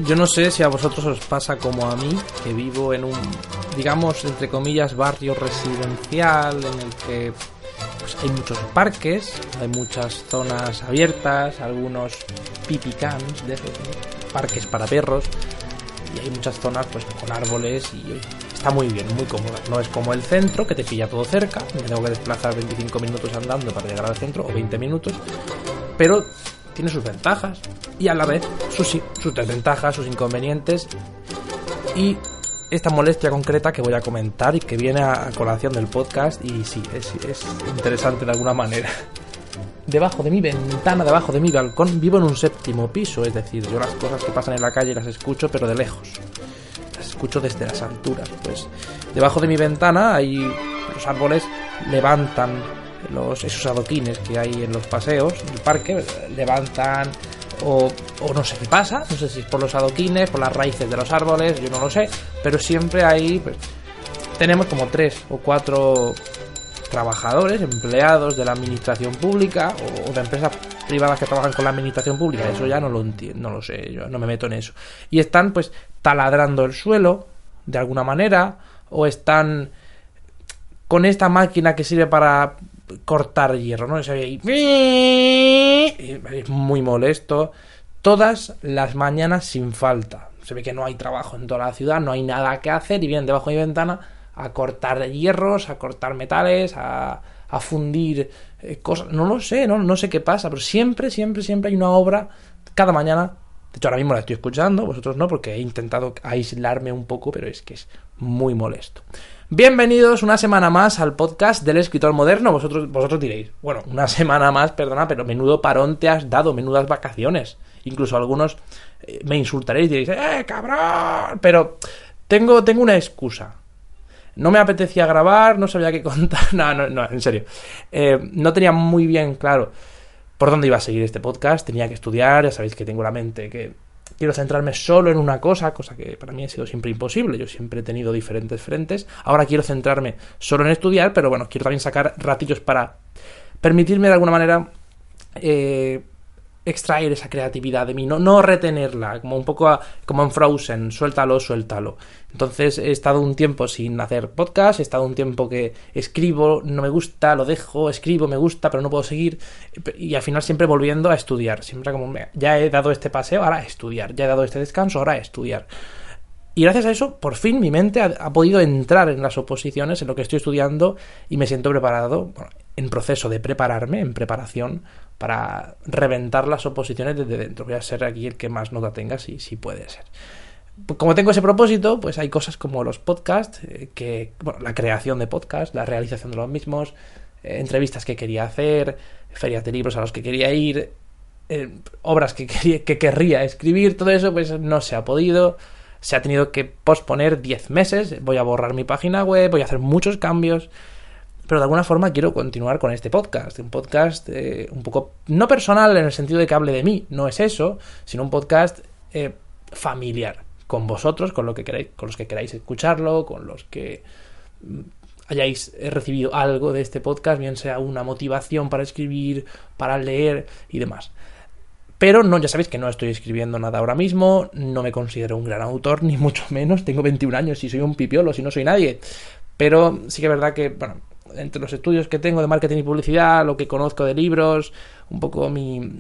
Yo no sé si a vosotros os pasa como a mí, que vivo en un, digamos, entre comillas, barrio residencial en el que pues, hay muchos parques, hay muchas zonas abiertas, algunos pipicans, de esos, ¿no? Parques para perros, y hay muchas zonas pues con árboles y está muy bien, muy cómoda. No es como el centro, que te pilla todo cerca, me tengo que desplazar 25 minutos andando para llegar al centro, o 20 minutos, pero tiene sus ventajas y a la vez sus desventajas, sus inconvenientes y esta molestia concreta que voy a comentar y que viene a colación del podcast. Y sí, es interesante de alguna manera. Debajo de mi ventana, debajo de mi balcón, vivo en un 7º piso, es decir, yo las cosas que pasan en la calle las escucho, pero de lejos, las escucho desde las alturas. Pues debajo de mi ventana hay los árboles, levantan esos adoquines que hay en los paseos del parque, levantan o no sé qué pasa, no sé si es por los adoquines, por las raíces de los árboles, yo no lo sé, pero siempre hay, pues, tenemos como 3 o 4 trabajadores, empleados de la administración pública o de empresas privadas que trabajan con la administración pública, eso ya no lo entiendo, no lo sé, yo no me meto en eso, y están pues taladrando el suelo de alguna manera, o están con esta máquina que sirve para cortar hierro, ¿no? Es muy molesto todas las mañanas sin falta. Se ve que no hay trabajo en toda la ciudad, no hay nada que hacer y vienen debajo de mi ventana a cortar hierros, a cortar metales, a fundir cosas. No lo sé, no sé qué pasa, pero siempre hay una obra cada mañana. De hecho, ahora mismo la estoy escuchando, vosotros no, porque he intentado aislarme un poco, pero es que es muy molesto. Bienvenidos una semana más al podcast del escritor moderno. Vosotros diréis, bueno, una semana más, perdona, pero menudo parón te has dado, menudas vacaciones. Incluso algunos me insultaréis y diréis, cabrón, pero tengo una excusa. No me apetecía grabar, no sabía qué contar, no, en serio. No tenía muy bien claro por dónde iba a seguir este podcast, tenía que estudiar, ya sabéis que tengo la mente que quiero centrarme solo en una cosa que para mí ha sido siempre imposible. Yo siempre he tenido diferentes frentes. Ahora quiero centrarme solo en estudiar, pero bueno, quiero también sacar ratillos para permitirme de alguna manera extraer esa creatividad de mí, no retenerla, como un poco como en Frozen, suéltalo. Entonces he estado un tiempo sin hacer podcast, he estado un tiempo que escribo, no me gusta, lo dejo, escribo, me gusta, pero no puedo seguir, y al final siempre volviendo a estudiar, siempre como, ya he dado este paseo, ahora a estudiar, ya he dado este descanso, ahora a estudiar. Y gracias a eso, por fin, mi mente ha podido entrar en las oposiciones, en lo que estoy estudiando, y me siento preparado, en proceso de prepararme, en preparación, para reventar las oposiciones desde dentro. Voy a ser aquí el que más nota tenga, si puede ser. Como tengo ese propósito, pues hay cosas como los podcasts, la creación de podcasts, la realización de los mismos, entrevistas que quería hacer, ferias de libros a los que quería ir, obras que querría escribir, todo eso pues no se ha podido. Se ha tenido que posponer 10 meses, voy a borrar mi página web, voy a hacer muchos cambios, pero de alguna forma quiero continuar con este podcast, un podcast un poco, no personal en el sentido de que hable de mí, no es eso, sino un podcast familiar, con vosotros, con los que queráis escucharlo, con los que hayáis recibido algo de este podcast, bien sea una motivación para escribir, para leer y demás. Pero no, ya sabéis que no estoy escribiendo nada ahora mismo, no me considero un gran autor, ni mucho menos, tengo 21 años y soy un pipiolo, si no soy nadie. Pero sí que es verdad que, bueno, entre los estudios que tengo de marketing y publicidad, lo que conozco de libros, un poco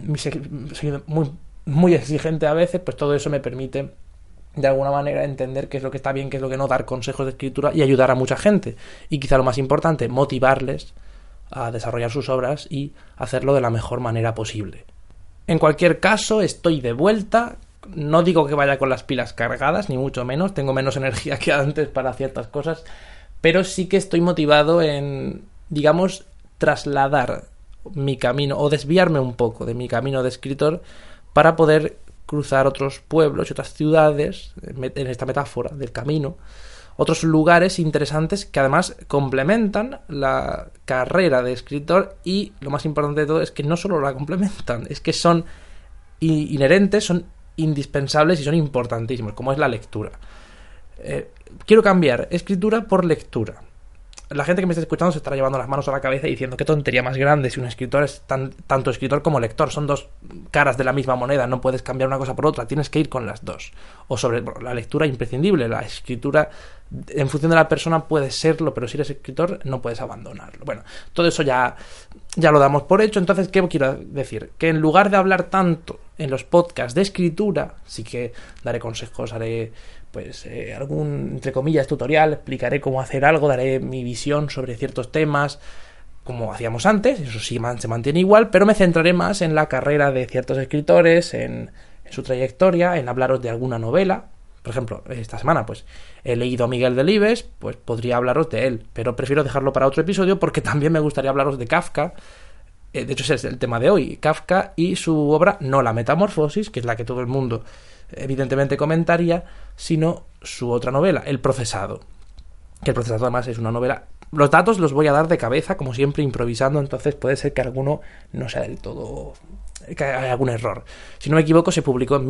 soy muy exigente a veces, pues todo eso me permite de alguna manera entender qué es lo que está bien, qué es lo que no, dar consejos de escritura y ayudar a mucha gente. Y quizá lo más importante, motivarles a desarrollar sus obras y hacerlo de la mejor manera posible. En cualquier caso, estoy de vuelta. No digo que vaya con las pilas cargadas, ni mucho menos. Tengo menos energía que antes para ciertas cosas. Pero sí que estoy motivado en, digamos, trasladar mi camino o desviarme un poco de mi camino de escritor para poder cruzar otros pueblos y otras ciudades, en esta metáfora del camino, otros lugares interesantes que además complementan la carrera de escritor, y lo más importante de todo es que no solo la complementan, es que son inherentes, son indispensables y son importantísimos, como es la lectura. Quiero cambiar escritura por lectura. la gente que me está escuchando se estará llevando las manos a la cabeza y diciendo qué tontería más grande si un escritor es tanto escritor como lector, son dos caras de la misma moneda, no puedes cambiar una cosa por otra, tienes que ir con las dos. O sobre la lectura imprescindible, la escritura en función de la persona puede serlo, pero si eres escritor no puedes abandonarlo. Bueno, todo eso ya lo damos por hecho. Entonces, ¿qué quiero decir? Que en lugar de hablar tanto en los podcasts de escritura, sí que daré consejos, haré pues algún, entre comillas, tutorial, explicaré cómo hacer algo, daré mi visión sobre ciertos temas, como hacíamos antes, eso sí se mantiene igual, pero me centraré más en la carrera de ciertos escritores, en su trayectoria, en hablaros de alguna novela. Por ejemplo, esta semana pues he leído a Miguel Delibes, pues podría hablaros de él, pero prefiero dejarlo para otro episodio porque también me gustaría hablaros de Kafka. De hecho ese es el tema de hoy, Kafka y su obra, no la Metamorfosis, que es la que todo el mundo evidentemente comentaría, sino su otra novela, El Procesado, que El Procesado además es una novela. Los datos los voy a dar de cabeza, como siempre, improvisando, entonces puede ser que alguno no sea del todo, que haya algún error. Si no me equivoco, se publicó en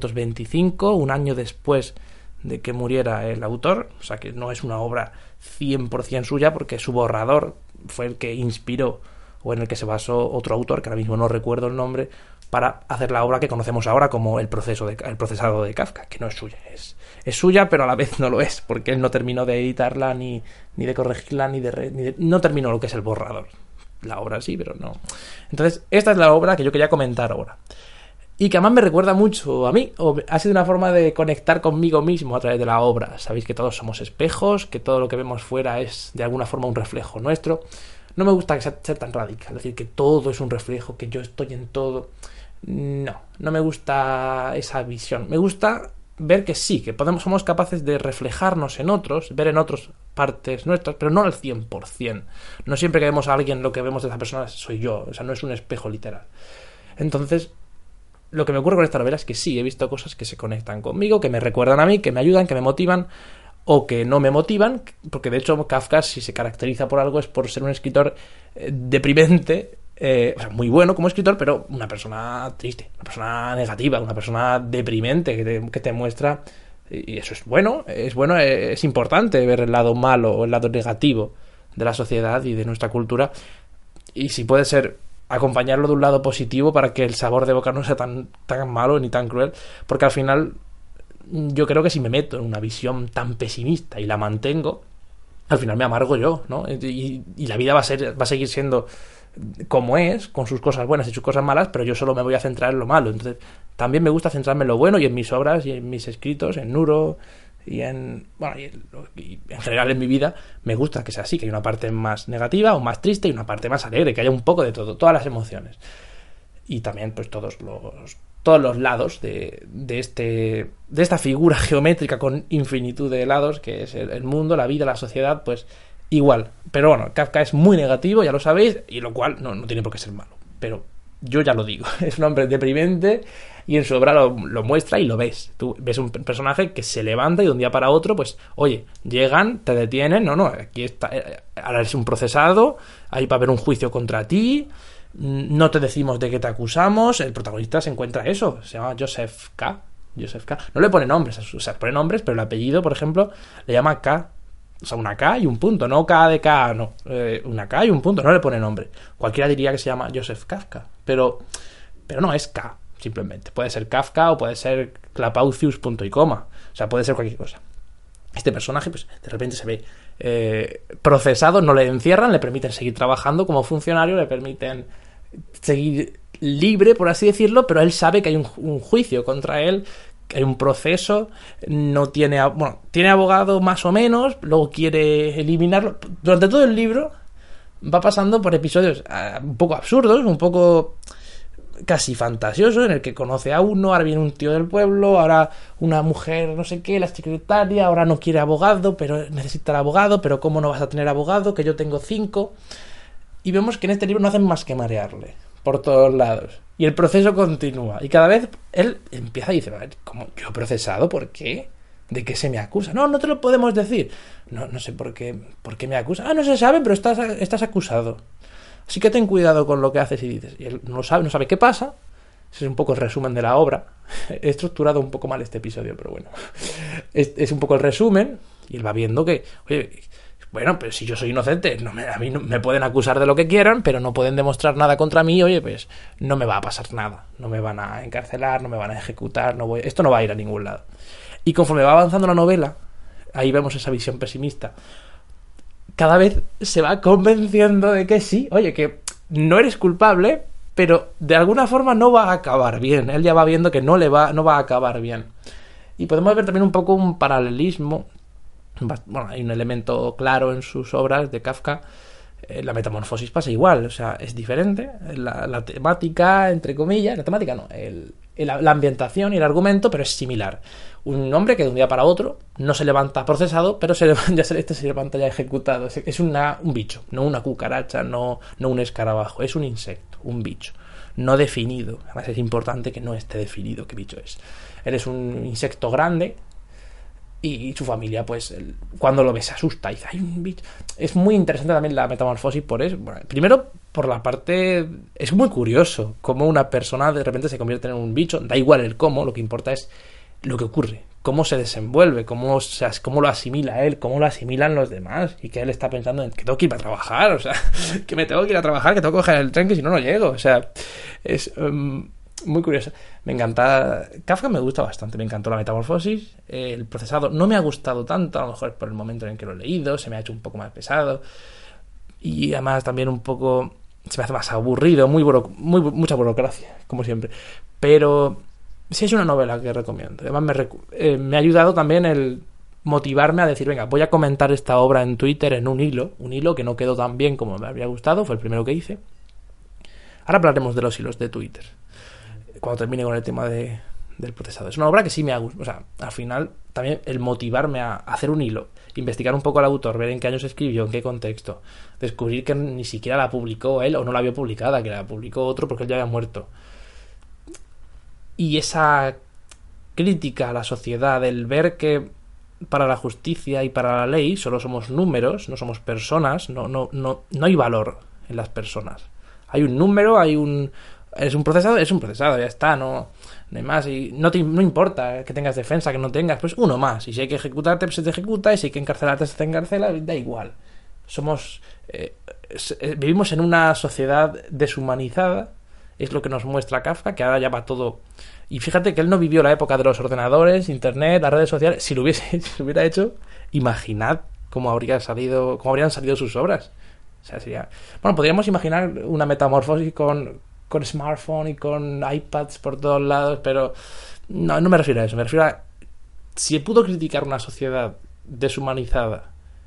1925, un año después de que muriera el autor, o sea que no es una obra 100% suya, porque su borrador fue el que inspiró, o en el que se basó otro autor, que ahora mismo no recuerdo el nombre, para hacer la obra que conocemos ahora como El Procesado de Kafka, que no es suya, es suya, pero a la vez no lo es, porque él no terminó de editarla, ni de corregirla, no terminó lo que es el borrador. La obra sí, pero no. Entonces, esta es la obra que yo quería comentar ahora. Y que además me recuerda mucho a mí, o ha sido una forma de conectar conmigo mismo a través de la obra. Sabéis que todos somos espejos, que todo lo que vemos fuera es de alguna forma un reflejo nuestro. No me gusta ser tan radical, es decir, que todo es un reflejo, que yo estoy en todo. No me gusta esa visión. Me gusta ver que sí, que somos capaces de reflejarnos en otros, ver en otros partes nuestras, pero no al 100%. No siempre que vemos a alguien lo que vemos de esa persona soy yo, o sea, no es un espejo literal. Entonces, lo que me ocurre con esta novela es que sí, he visto cosas que se conectan conmigo, que me recuerdan a mí, que me ayudan, que me motivan, o que no me motivan, porque de hecho Kafka, si se caracteriza por algo, es por ser un escritor deprimente, o sea, muy bueno como escritor, pero una persona triste, una persona negativa, una persona deprimente que te muestra, y eso es bueno, es importante ver el lado malo o el lado negativo de la sociedad y de nuestra cultura, y si puede ser acompañarlo de un lado positivo para que el sabor de boca no sea tan malo ni tan cruel, porque al final yo creo que si me meto en una visión tan pesimista y la mantengo, al final me amargo yo, ¿no? Y la vida va a seguir siendo como es, con sus cosas buenas y sus cosas malas, pero yo solo me voy a centrar en lo malo. Entonces, también me gusta centrarme en lo bueno y en mis obras y en mis escritos, en Nuro y en general en mi vida. Me gusta que sea así, que hay una parte más negativa o más triste y una parte más alegre, que haya un poco de todo, todas las emociones. Y también pues todos los lados de esta figura geométrica con infinitud de lados, que es el mundo, la vida, la sociedad, pues igual. Pero bueno, Kafka es muy negativo, ya lo sabéis, y lo cual no tiene por qué ser malo. Pero yo ya lo digo, es un hombre deprimente y en su obra lo muestra y lo ves. Tú ves un personaje que se levanta y de un día para otro, pues, oye, llegan, te detienen, aquí está, ahora eres un procesado, ahí va a haber un juicio contra ti, no te decimos de qué te acusamos. El protagonista se encuentra eso, se llama Joseph K. No le pone nombres, o sea, pone nombres, pero el apellido, por ejemplo, le llama K. O sea, una K y un punto, no K de K, no. Una K y un punto, no le pone nombre. Cualquiera diría que se llama Joseph Kafka, pero no, es K, simplemente. Puede ser Kafka o puede ser Clapaucius punto y coma. O sea, puede ser cualquier cosa. Este personaje, pues, de repente se ve procesado, no le encierran, le permiten seguir trabajando como funcionario, le permiten seguir libre, por así decirlo, pero él sabe que hay un juicio contra él, hay un proceso, tiene abogado más o menos, luego quiere eliminarlo. Durante todo el libro va pasando por episodios un poco absurdos, un poco casi fantasiosos, en el que conoce a uno, ahora viene un tío del pueblo, ahora una mujer no sé qué, la secretaria, ahora no quiere abogado, pero necesita el abogado, pero ¿cómo no vas a tener abogado? Que yo tengo 5. Y vemos que en este libro no hacen más que marearle por todos lados. Y el proceso continúa. Y cada vez él empieza y dice, ¿cómo yo he procesado? ¿Por qué? ¿De qué se me acusa? No te lo podemos decir. No sé por qué me acusa. No se sabe, pero estás acusado. Así que ten cuidado con lo que haces y dices. Y él no sabe qué pasa. Ese es un poco el resumen de la obra. He estructurado un poco mal este episodio, pero bueno. Es un poco el resumen. Y él va viendo que, oye, bueno, pero si yo soy inocente, a mí me pueden acusar de lo que quieran, pero no pueden demostrar nada contra mí, oye, pues no me va a pasar nada, no me van a encarcelar, no me van a ejecutar, esto no va a ir a ningún lado. Y conforme va avanzando la novela, ahí vemos esa visión pesimista, cada vez se va convenciendo de que sí, oye, que no eres culpable, pero de alguna forma no va a acabar bien. Él ya va viendo que no va a acabar bien. Y podemos ver también un poco un paralelismo. Bueno, hay un elemento claro en sus obras de Kafka. La metamorfosis pasa igual, o sea, es diferente. La temática, entre comillas, la temática no, la ambientación y el argumento, pero es similar. Un hombre que de un día para otro no se levanta procesado, pero se levanta ya ejecutado. Es un bicho, no una cucaracha, no un escarabajo, es un insecto, un bicho. No definido. Además es importante que no esté definido qué bicho es. Él es un insecto grande y su familia, pues, cuando lo ve se asusta y dice, hay un bicho. Es muy interesante también la metamorfosis por eso. Bueno, primero, por la parte... Es muy curioso cómo una persona de repente se convierte en un bicho. Da igual el cómo, lo que importa es lo que ocurre, cómo se desenvuelve, cómo lo asimila él, cómo lo asimilan los demás, y que él está pensando en que tengo que ir a trabajar, o sea, que me tengo que ir a trabajar, que tengo que coger el tren, que si no, no llego, o sea, es muy curioso. Me encanta, Kafka me gusta bastante, me encantó la metamorfosis, el procesado no me ha gustado tanto, a lo mejor por el momento en que lo he leído, se me ha hecho un poco más pesado, y además también un poco, se me hace más aburrido, mucha burocracia, como siempre, pero... Sí, es una novela que recomiendo. Además, me ha ayudado también el motivarme a decir, venga, voy a comentar esta obra en Twitter en un hilo que no quedó tan bien como me habría gustado, fue el primero que hice. Ahora hablaremos de los hilos de Twitter, cuando termine con el tema del procesado. Es una obra que sí me ha gustado. O sea, al final, también el motivarme a hacer un hilo, investigar un poco al autor, ver en qué año se escribió, en qué contexto, descubrir que ni siquiera la publicó él o no la vio publicada, que la publicó otro porque él ya había muerto. Y esa crítica a la sociedad, el ver que para la justicia y para la ley solo somos números, no somos personas, no hay valor en las personas. Hay un número, es un procesado, ya está, no hay más. Y no importa que tengas defensa, que no tengas, pues uno más. Y si hay que ejecutarte, pues se te ejecuta, y si hay que encarcelarte, se te encarcela, da igual. Vivimos en una sociedad deshumanizada. Es lo que nos muestra Kafka, que ahora ya va todo... Y fíjate que él no vivió la época de los ordenadores, internet, las redes sociales. Si lo hubiera hecho, imaginad cómo habrían salido sus obras. O sea, sería... Bueno, podríamos imaginar una metamorfosis con smartphone y con iPads por todos lados, pero no me refiero a eso. Me refiero a... Si pudo criticar una sociedad deshumanizada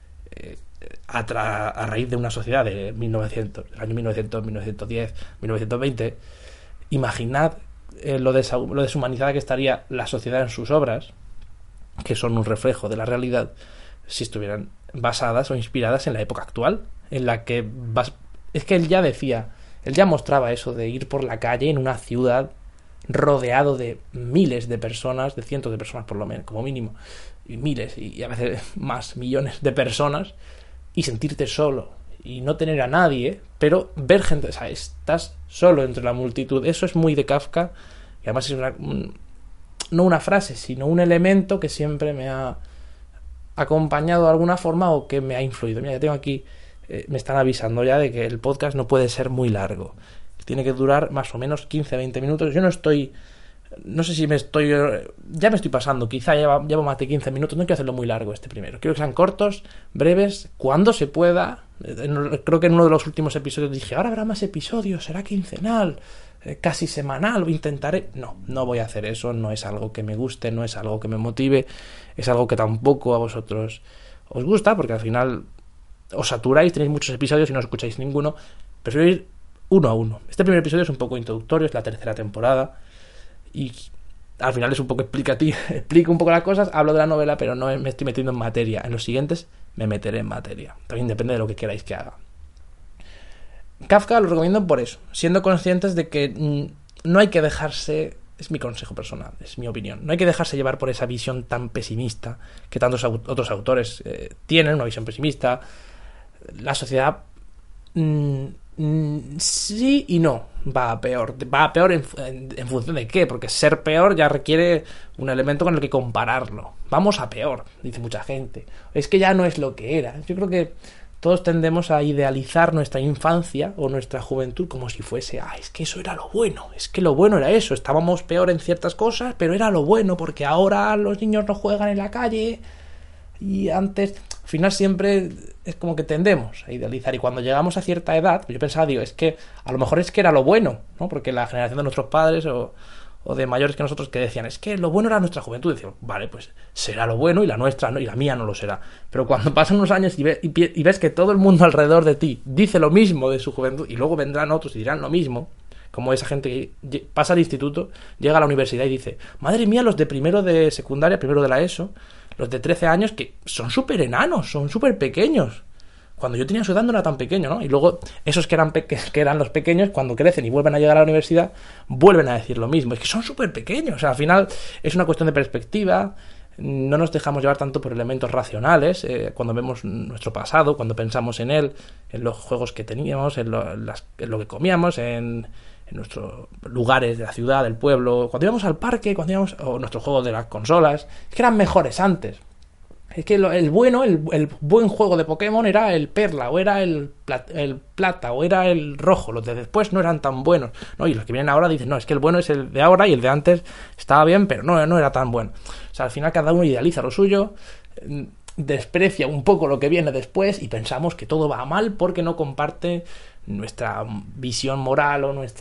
a raíz de una sociedad de 1900, el año 1900, 1910, 1920, imaginad lo deshumanizada que estaría la sociedad en sus obras, que son un reflejo de la realidad, si estuvieran basadas o inspiradas en la época actual, en la que es que él ya mostraba eso de ir por la calle en una ciudad rodeado de miles de personas, de cientos de personas por lo menos, como mínimo, y miles, y a veces más, millones de personas, y sentirte solo y no tener a nadie, pero ver gente, o sea, estás solo entre la multitud. Eso es muy de Kafka, y además es no una frase, sino un elemento que siempre me ha acompañado de alguna forma o que me ha influido. Mira, ya tengo aquí, me están avisando ya de que el podcast no puede ser muy largo, tiene que durar más o menos 15-20 minutos. Yo no sé si ya me estoy pasando, quizá llevo más de 15 minutos, no quiero hacerlo muy largo este primero, quiero que sean cortos, breves, cuando se pueda. Creo que en uno de los últimos episodios dije, ahora habrá más episodios, será quincenal, casi semanal, lo intentaré. No voy a hacer eso, no es algo que me guste, no es algo que me motive, es algo que tampoco a vosotros os gusta, porque al final os saturáis, tenéis muchos episodios y no escucháis ninguno. Prefiero ir uno a uno. Este primer episodio es un poco introductorio, es la tercera temporada, y al final es un poco explicativo, explico un poco las cosas, hablo de la novela, pero no me estoy metiendo en materia. En los siguientes me meteré en materia. También depende de lo que queráis que haga. Kafka lo recomiendo por eso, siendo conscientes de que no hay que dejarse, es mi consejo personal, es mi opinión, no hay que dejarse llevar por esa visión tan pesimista que tantos otros autores tienen, una visión pesimista. La sociedad Sí y no, va a peor. Va a peor en función de qué, porque ser peor ya requiere un elemento con el que compararlo. Vamos a peor, dice mucha gente. Es que ya no es lo que era. Yo creo que todos tendemos a idealizar nuestra infancia o nuestra juventud como si fuese, es que eso era lo bueno, es que lo bueno era eso, estábamos peor en ciertas cosas, pero era lo bueno, porque ahora los niños no juegan en la calle y antes, al final siempre es como que tendemos a idealizar, y cuando llegamos a cierta edad, yo pensaba, digo, es que a lo mejor es que era lo bueno, ¿no? Porque la generación de nuestros padres o de mayores que nosotros que decían, es que lo bueno era nuestra juventud, decíamos, vale, pues será lo bueno y la nuestra no, y la mía no lo será. Pero cuando pasan unos años y ves que todo el mundo alrededor de ti dice lo mismo de su juventud, y luego vendrán otros y dirán lo mismo, como esa gente que pasa al instituto, llega a la universidad y dice, madre mía, los de primero de secundaria, primero de la ESO, los de 13 años, que son súper enanos, son súper pequeños. Cuando yo tenía su edad no era tan pequeño, ¿no? Y luego esos que eran los pequeños, cuando crecen y vuelven a llegar a la universidad, vuelven a decir lo mismo. Es que son súper pequeños. O sea, al final es una cuestión de perspectiva. No nos dejamos llevar tanto por elementos racionales. Cuando vemos nuestro pasado, cuando pensamos en él, en los juegos que teníamos, en lo que comíamos, en nuestros lugares de la ciudad, del pueblo, cuando íbamos al parque, o nuestros juegos de las consolas, es que eran mejores antes. Es que el buen juego de Pokémon era el Perla, o era el Plata, o era el Rojo. Los de después no eran tan buenos, ¿no? Y los que vienen ahora dicen, no, es que el bueno es el de ahora y el de antes estaba bien, pero no era tan bueno. O sea, al final cada uno idealiza lo suyo, desprecia un poco lo que viene después y pensamos que todo va mal porque no comparte nuestra visión moral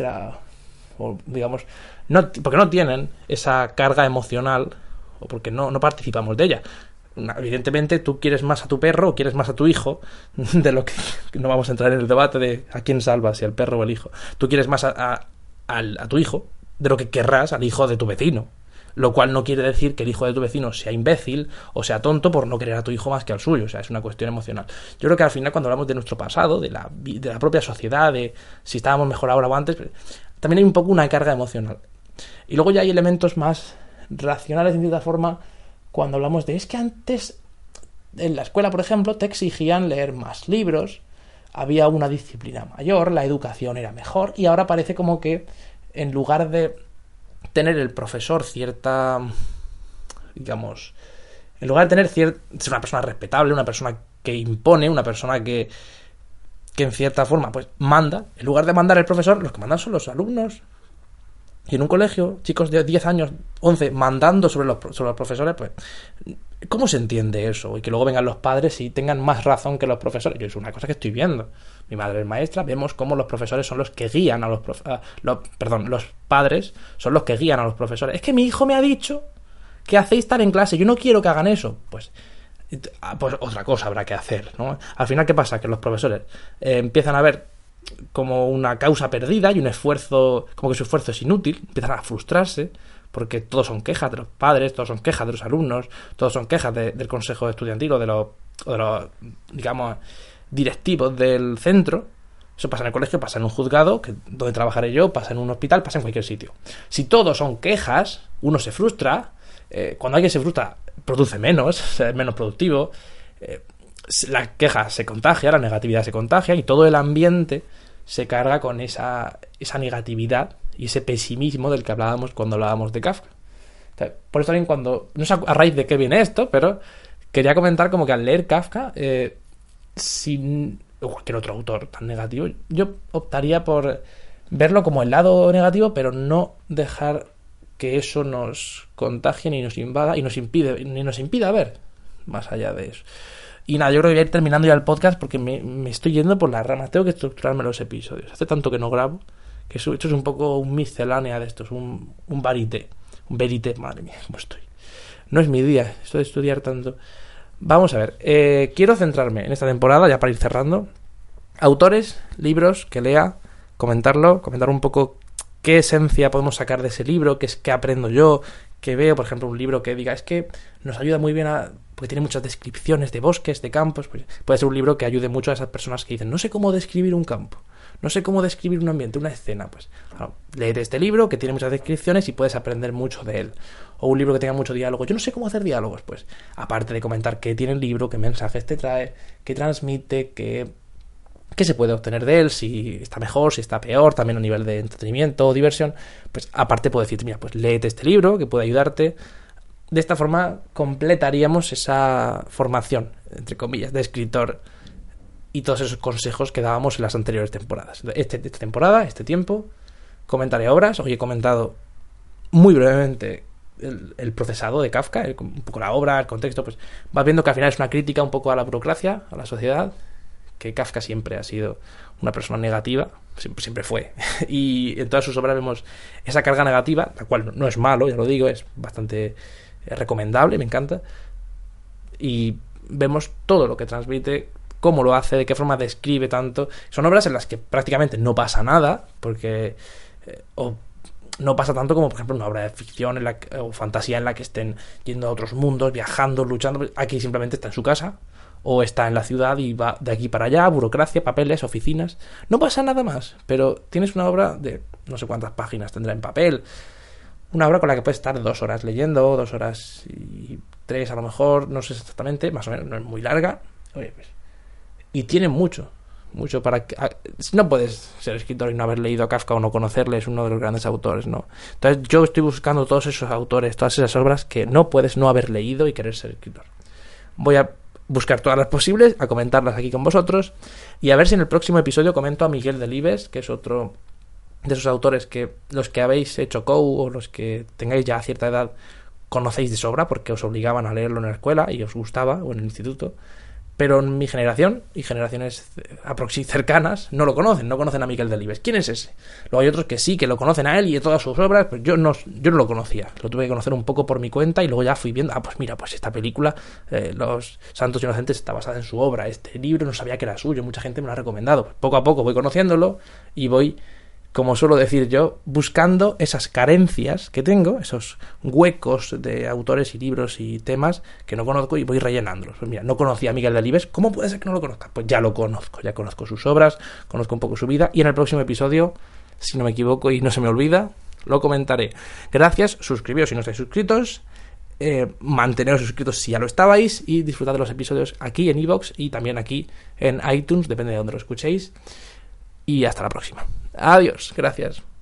o digamos, porque no tienen esa carga emocional o porque no participamos de ella. Evidentemente tú quieres más a tu perro o quieres más a tu hijo, de lo que no vamos a entrar en el debate de a quién salvas, si al perro o el hijo. Tú quieres más a tu hijo de lo que querrás al hijo de tu vecino, lo cual no quiere decir que el hijo de tu vecino sea imbécil o sea tonto por no querer a tu hijo más que al suyo. O sea, es una cuestión emocional. Yo creo que al final, cuando hablamos de nuestro pasado, de la propia sociedad, de si estábamos mejor ahora o antes, también hay un poco una carga emocional. Y luego ya hay elementos más racionales, en cierta forma, cuando hablamos de, es que antes en la escuela, por ejemplo, te exigían leer más libros, había una disciplina mayor, la educación era mejor, y ahora parece como que en lugar de tener el profesor cierta, digamos, en lugar de tener ser una persona respetable, una persona que impone, una persona que en cierta forma pues manda, en lugar de mandar el profesor, los que mandan son los alumnos. Y en un colegio, chicos de 10 años, 11, mandando sobre los profesores, pues, ¿cómo se entiende eso? Y que luego vengan los padres y tengan más razón que los profesores. Yo es una cosa que estoy viendo. Mi madre es maestra, vemos cómo los profesores son los que guían a los padres son los que guían a los profesores. Es que mi hijo me ha dicho que hacéis tal en clase, yo no quiero que hagan eso. Pues otra cosa habrá que hacer, ¿no? Al final, ¿qué pasa? Que los profesores empiezan a ver como una causa perdida y un esfuerzo, como que su esfuerzo es inútil, empiezan a frustrarse porque todos son quejas de los padres, todos son quejas de los alumnos, todos son quejas del consejo estudiantil o de los digamos directivos del centro. Eso pasa en el colegio, pasa en un juzgado, donde trabajaré yo, pasa en un hospital, pasa en cualquier sitio. Si todos son quejas, uno se frustra, cuando alguien se frustra produce menos, es menos productivo, la queja se contagia, la negatividad se contagia y todo el ambiente se carga con esa negatividad y ese pesimismo del que hablábamos cuando hablábamos de Kafka. O sea, por eso también no sé a raíz de qué viene esto, pero quería comentar como que al leer Kafka, sin cualquier otro autor tan negativo, yo optaría por verlo como el lado negativo, pero no dejar que eso nos contagie ni nos invada y nos impida ver más allá de eso. Y nada, yo creo que voy a ir terminando ya el podcast porque me estoy yendo por las ramas. Tengo que estructurarme los episodios. Hace tanto que no grabo que esto es un poco un miscelánea de estos, un varité. Un verité, madre mía, cómo estoy. No es mi día, esto de estudiar tanto. Vamos a ver, quiero centrarme en esta temporada, ya para ir cerrando. Autores, libros que lea, comentar un poco qué esencia podemos sacar de ese libro, qué aprendo yo, que veo, por ejemplo, un libro que diga, es que nos ayuda muy bien porque tiene muchas descripciones de bosques, de campos, pues puede ser un libro que ayude mucho a esas personas que dicen, no sé cómo describir un campo, no sé cómo describir un ambiente, una escena, pues claro, léete este libro que tiene muchas descripciones y puedes aprender mucho de él. O un libro que tenga mucho diálogo, yo no sé cómo hacer diálogos, pues aparte de comentar qué tiene el libro, qué mensajes te trae, qué transmite, qué qué se puede obtener de él, si está mejor, si está peor, también a nivel de entretenimiento o diversión. Pues aparte puedo decirte, mira, pues léete este libro que puede ayudarte. De esta forma completaríamos esa formación, entre comillas, de escritor y todos esos consejos que dábamos en las anteriores temporadas. Esta temporada, este tiempo, comentaré obras. Hoy he comentado muy brevemente el procesado de Kafka, un poco la obra, el contexto. Pues vas viendo que al final es una crítica un poco a la burocracia, a la sociedad, que Kafka siempre ha sido una persona negativa, siempre fue. Y en todas sus obras vemos esa carga negativa, la cual no es malo, ya lo digo, es bastante recomendable, me encanta. Y vemos todo lo que transmite, cómo lo hace, de qué forma describe tanto. Son obras en las que prácticamente no pasa nada, porque o no pasa tanto como, por ejemplo, una obra de ficción o fantasía en la que estén yendo a otros mundos, viajando, luchando. Aquí simplemente está en su casa o está en la ciudad y va de aquí para allá, burocracia, papeles, oficinas. No pasa nada más, pero tienes una obra de no sé cuántas páginas tendrá en papel. Una obra con la que puedes estar 2 horas leyendo, 2 horas y 3 a lo mejor, no sé exactamente, más o menos, no es muy larga. Oye, pues, y tiene mucho para que... No puedes ser escritor y no haber leído a Kafka o no conocerle, es uno de los grandes autores, ¿no? Entonces yo estoy buscando todos esos autores, todas esas obras que no puedes no haber leído y querer ser escritor. Voy a buscar todas las posibles, a comentarlas aquí con vosotros y a ver si en el próximo episodio comento a Miguel Delibes, que es otro de esos autores que los que habéis hecho COU o los que tengáis ya cierta edad conocéis de sobra porque os obligaban a leerlo en la escuela y os gustaba, o en el instituto. Pero en mi generación y generaciones cercanas no lo conocen, no conocen a Miguel Delibes. ¿Quién es ese? Luego hay otros que sí, que lo conocen a él y de todas sus obras, pero yo no lo conocía. Lo tuve que conocer un poco por mi cuenta y luego ya fui viendo, pues mira, pues esta película, Los Santos Inocentes, está basada en su obra. Este libro no sabía que era suyo, mucha gente me lo ha recomendado. Pues poco a poco voy conociéndolo y voy, como suelo decir yo, buscando esas carencias que tengo, esos huecos de autores y libros y temas que no conozco y voy rellenándolos. Pues mira, no conocía a Miguel Delibes, ¿cómo puede ser que no lo conozca? Pues ya lo conozco, ya conozco sus obras, conozco un poco su vida y en el próximo episodio, si no me equivoco y no se me olvida, lo comentaré. Gracias, suscribíos si no estáis suscritos, manteneros suscritos si ya lo estabais y disfrutad de los episodios aquí en iVoox y también aquí en iTunes, depende de dónde lo escuchéis. Y hasta la próxima. Adiós, gracias.